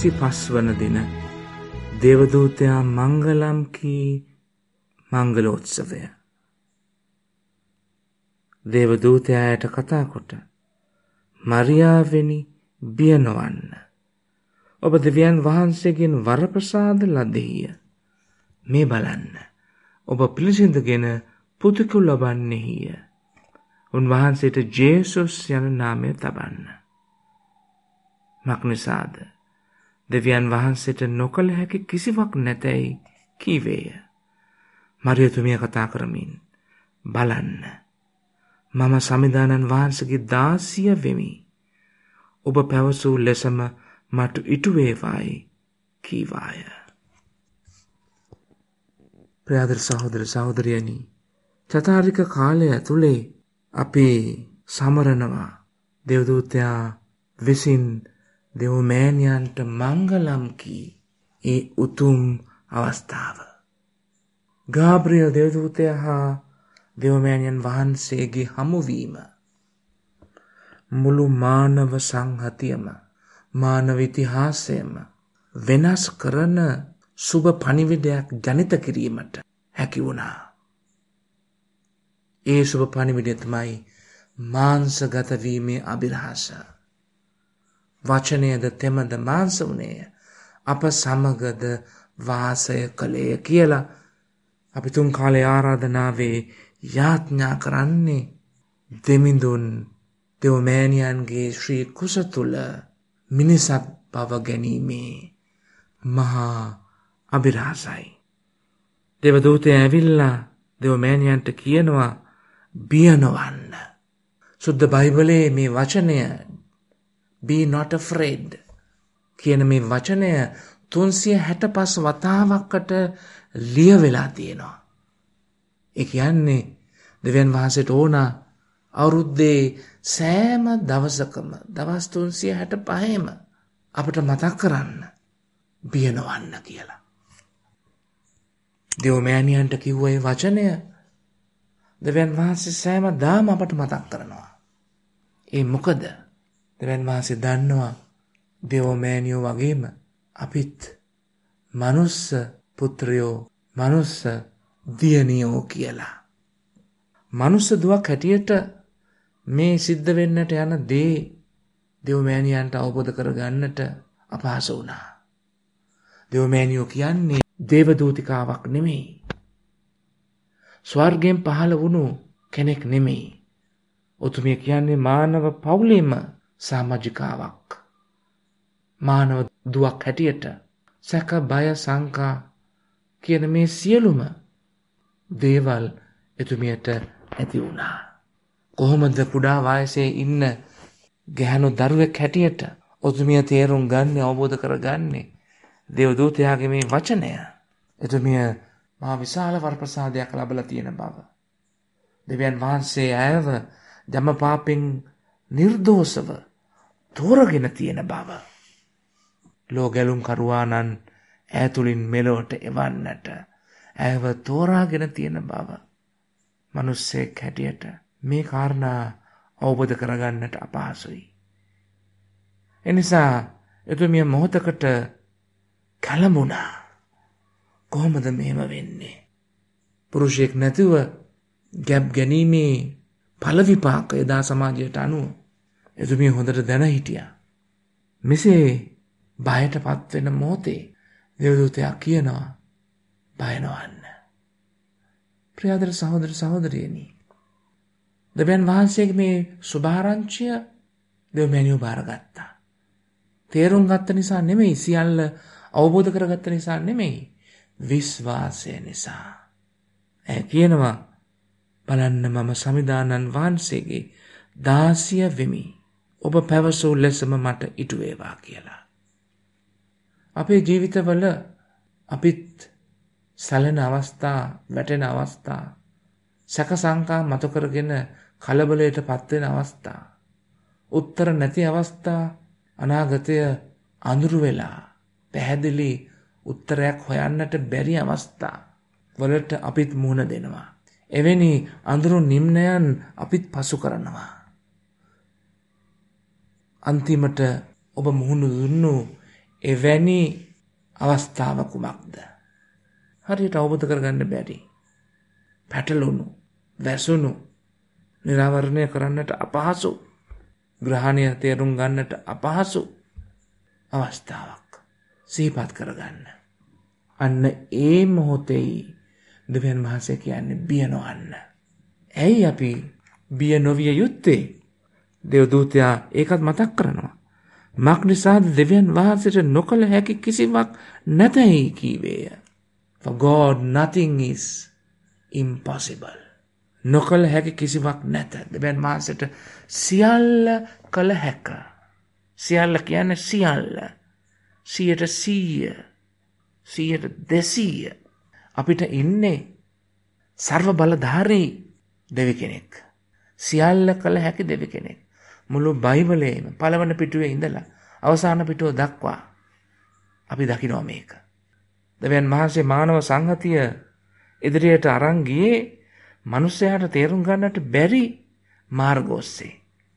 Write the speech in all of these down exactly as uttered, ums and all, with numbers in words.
විසි පස් වන දින දේවදූතයා මංගලම් කී මංගලෝත්සවය. දේවදූතයාට කතා කොට මරියාවෙනි බිය නොවන්න. ඔබ දෙවියන් වහන්සේගෙන් වරප්‍රසාද ලදෙහිය. මේ බලන්න. ඔබ පිළිසිඳගෙන පුතුකු ලබන්නෙහිය. උන්වහන්සේට ජේසුස් යන නාමය තබන්න. මක්නිසාද දෙවියන් වහන්සේට නොකළ හැකි කිසිවක් නැතැයි කීවේය. මරියතුමිය කතා කරමින් බලන්න. මම සමිදානන් වහන්සේගේ දාසිය වෙමි. ඔබ පැවසූ ලෙසම මට ඉටු වේවායි කීවාය. ප්‍රියාදර සහෝදර සහෝදරියනි, චතාරික කාලය ඇතුලේ අපි සමරනවා දේවදූතයා විසින් දෙව්මෑණියන්ට මංගලම් කී ඒ උතුම් අවස්ථාව. ගාබ්‍රියල් දේවදූතයා හා දෙව්මෑණියන් වහන්සේගේ හමුවීම මුළු මානව සංහතියම මානව ඉතිහාසයම වෙනස් කරන සුබ පණිවිඩයක් ජනිත කිරීමට හැකි වුණා. ඒ සුබ පණිවිඩය තමයි මාංශගත වීමේ අභිරහස. වචනයද තෙමද මාංශ වුණේය, අප සමගද වාසය කළේය කියලා අපි තුන් කාලේ ආරාධනාවේ යාඥා කරන්නේ දෙමිඳුන් දෙව්මෑණියන්ගේ ශ්‍රී කුස තුල මිනිසක් බව ගැනීමේ මහා අභිරහසයි. දේවදූතයා ඇවිල්ලා දෙව්මෑණියන්ට කියනවා බිය නොවන්න. සුද්ධ බයිබලයේ මේ වචනය be not afraid කියන මේ වචනය තුන්සිය හැට පහ වතාවකට ලියවෙලා තියෙනවා. ඒ කියන්නේ දෙවියන් වහන්සේට ඕන අවුරුද්දේ සෑම දවසකම දවස් තුන්සිය හැට පහේම අපට මතක් කරන්න බිය නොවන්න කියලා. දෙව්මෑණියන්ට කිව්ව ඒ වචනය දෙවියන් වහන්සේ සෑම දාම අපට මතක් කරනවා. ඒ මොකද දෙවියන් වහන්සේ දන්නවා දෙව්මෑණියෝ වගේම අපිත් මනුස්ස පුත්‍රයෝ මනුස්ස දියණියෝ කියලා. මනුස්ස දුවක් හැටියට මේ සිද්ධ වෙන්නට යන දේ දෙව්මෑණියන්ට අවබෝධ කරගන්නට අපහසු වුණා. දෙව්මෑණියෝ කියන්නේ දේවදූතිකාවක් නෙමෙයි. ස්වර්ගයෙන් පහළ වුණු කෙනෙක් නෙමෙයි. උතුමිය කියන්නේ මානව පවුලේම සමාජිකාවක්. මානව දුවක් හැටියට සැක බය සංකා කියන මේ සියලුම දේවල් එතුමියට ඇති වුණා. කොහොමද කුඩා වයසේ ඉන්න ගැහැණු දරුවෙක් හැටියට ඔතුමිය තේරුම් ගන්න අවබෝධ කරගන්නේ දේවදූතයාගේ මේ වචනය. එතුමිය මහා විශාල වරප්‍රසාදයක් ලැබලා තියෙන බව. දෙවියන් වහන්සේ ඇයව ජමපාපෙන් නිර්දෝෂව තෝරගෙන තියෙන බව. ලෝගැලුම් කරුවානන් ඈතුලින් මෙලොවට එවන්නට ඇයව තෝරාගෙන තියෙන බව. මිනිස්සෙක් හැටියට මේ කාරණා අවබෝධ කරගන්නට අපහසුයි. එනිසා එතුමිය මොහොතකට කලමුණා. කොහොමද මෙහෙම වෙන්නේ? පුරුෂයෙක් නැතුව ගැබ් ගැනීමේ ඵල විපාක එදා සමාජයට අනුව එතුමිය හොඳට දැන හිටියා. මෙසේ බයටපත් වෙන මොහොතේ දේවදූතයා කියනවා බය නොවන්න. ප්‍රියදර සහෝදර සහෝදරියනි, දෙවියන් වහන්සේගේ මේ සුභාරංචිය දෙව්මෑණියෝ බාරගත්තා. තේරුම් ගත්ත නිසා නෙමෙයි, සියල්ල අවබෝධ කරගත්ත නිසා නෙමෙයි, විශ්වාසය නිසා. ඇය කියනවා බලන්න මම සමිදානන් වහන්සේගේ දාසිය වෙමි. ඔබ පැවසූ ලෙසම මට ඉටු වේවා කියලා. අපේ ජීවිතවල අපිත් සැලෙන අවස්ථා, වැටෙන අවස්ථා, සැක සංකා මතු කරගෙන කලබලයට පත් වෙන අවස්ථා, උත්තර නැති අවස්ථා, අනාගතය අඳුරු වෙලා පැහැදිලි උත්තරයක් හොයන්නට බැරි අවස්ථා වලට අපිත් මුහුණ දෙනවා. එවැනි අඳුරු නිම්නයන් අපිත් පසු කරනවා. අන්තිමට ඔබ මුහුණ දුන්නු එවැනි අවස්ථාව කුමක්ද? හරියට අවබෝධ කරගන්න බැරි, පැටලුණු, වැසුණු, නිරාවරණය කරන්නට අපහසු, ග්‍රහණය තේරුම් ගන්නට අපහසු අවස්ථාවක් සිහිපත් කරගන්න. අන්න ඒ මොහොතේ දෙවියන් වහන්සේ කියන්නේ බිය නොවන්න. ඇයි අපි බිය නොවිය යුත්තේ? දේවදූතයා ඒකත් මතක් කරනවා. මක් නිසාද දෙවියන් වහන්සේට නොකළ හැකි කිසිවක් නැතයි කීවේය. For God nothing is impossible. නොකළ හැකි කිසිවක් නැත. දෙවියන් වහන්සේට සියල්ල කළ හැක. සියල්ල කියන්නේ සියල්ල. සියයට සීය. සියයට දෙසීය. අපිට ඉන්නේ සර්ව බලධාරී දෙවි කෙනෙක්. සියල්ල කළ හැකි දෙවි කෙනෙක්. මුළු බයිබලයේම පළවන පිටුවේ ඉඳලා අවසාන පිටුව දක්වා අපි දකිනවා මේක. දෙවියන් වහන්සේ මානව සංහතිය ඉදිරියට අරන් ගියේ මනුස්සයාට තේරුම් ගන්නට බැරි මාර්ග ඔස්සේ.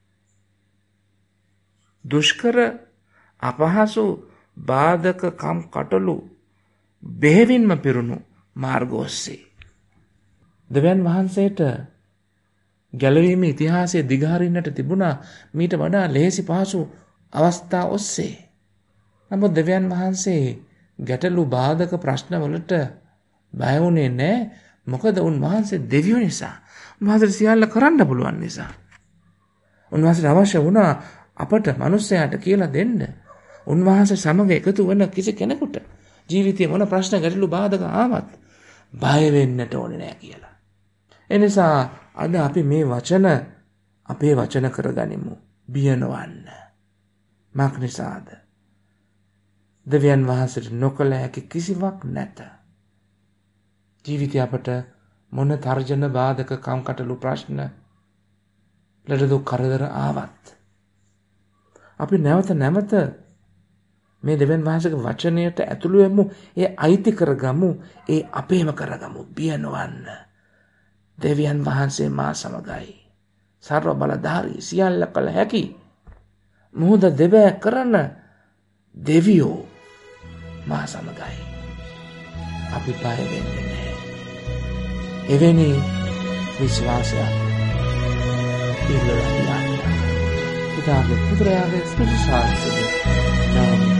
දුෂ්කර, අපහසු, බාධක කම් කටළු බෙහෙවින්ම පිරුණු මාර්ග ඔස්සේ. දෙවියන් වහන්සේට ගැලවීමේ ඉතිහාසය දිගහරින්නට තිබුණා මීට වඩා ලේසි පහසු අවස්ථා ඔස්සේ. නමුත් දෙවියන් වහන්සේ ගැටලු බාධක ප්‍රශ්නවලට බය වුණේ නැහැ. මොකද උන්වහන්සේ දෙවියෝ නිසා. උන්වහන්සේට සියල්ල කරන්න පුළුවන් නිසා. උන්වහන්සේට අවශ්‍ය වුණා අපට මිනිස්සයාට කියලා දෙන්න. උන්වහන්සේ සමග එකතු වෙන කිසි කෙනෙකුට ජීවිතයේ මොන ප්‍රශ්න ගැටලු බාධක ආවත් බය වෙන්නට ඕනේ නැහැ කියලා. එනිසා අද අපි මේ වචන අපේ වචන කරගනිමු. බිය නොවන්න. මක් නිසාද? දෙවියන් වහන්සේට නොකළ හැකි කිසිවක් නැත. ජීවිතය අපට මොන තර්ජන බාධක කම්කටොළු ප්‍රශ්න ලෙඩ දුක් කරදර ආවත් අපි නැවත නැවත මේ දෙවියන් වහන්සේගේ වචනයට ඇතුළු වෙමු. ඒ අයිති කරගමු. ඒ අපේම කරගමු. බිය නොවන්න. දෙවියන් වහන්සේ මා සමගයි. සර්ව බලධාරී, සියල්ල කළ හැකි, මුහුද දෙබෑ කරන දෙවියෝ මා සමගයි. අපි බය වෙන්නේ නැහැ. එවැනි විශ්වාසයක් ඉල්ලලා පිතාගේ පුත්‍රයාගේ ස්පිරිතාලේ නාමයෙන්